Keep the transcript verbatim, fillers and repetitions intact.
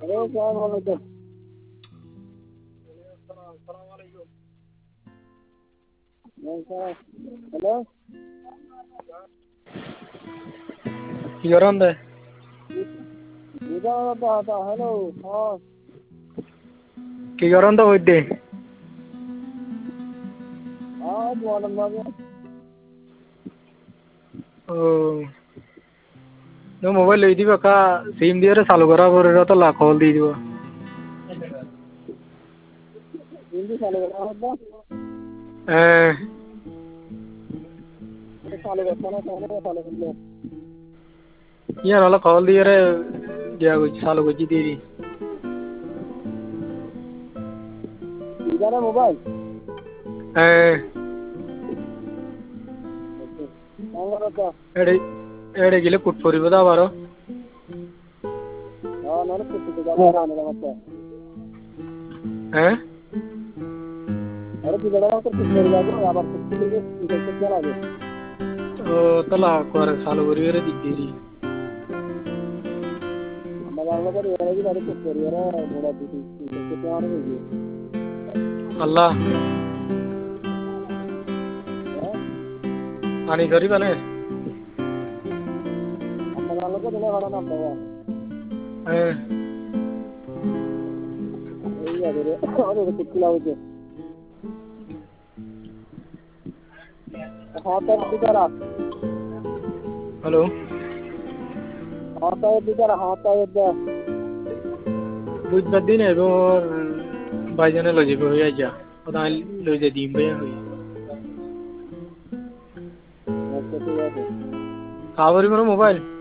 अरे क्या बोलो तो हेलो Yoranda इधर आता था हेलो हाँ ki yoranda hoide हाँ बोलो मगे oh no mobile lei diba ka sim diye চালু করা পরে তো লা কল দিয়ে দিব हिंदी चालू करना होता eh चालू करता ना चालू चालू कर लो iya nala call দিয়ে রে দিয়া কইছি চালু কইছি দিয়ে দি इधर है मोबाइल eh कौन करता এড়ে এড়ে গেলে কুট পড়িব দা আবারো हाँ मैंने कुछ तो जाना आने लगा था eh अरे किधर है तो कुछ मेरे लगे या बात कुछ लेके इधर से क्या लगे ও তালা করে চালু করি রে দিদি मैं जान लगा ये वाली बात कुछ कर रहा है मोड़ा दीदी इधर से क्या आने लगी আল্লাহ हाँ আনি ধরি মানে मैं जान लगा तुम्हें बड़ा नाम लगा eh यही है अरे अरे कुछ लाओ हाँ तो इधर आ হ্যালো हाँ तो इधर हाँ तो इधर বুধবার দিন এবার ভাইজানে লই যাবে হইয়া যা ওদাই লই যাই দিম ভাইয়া হই अच्छा ठीक है খাবারই কোনো মোবাইল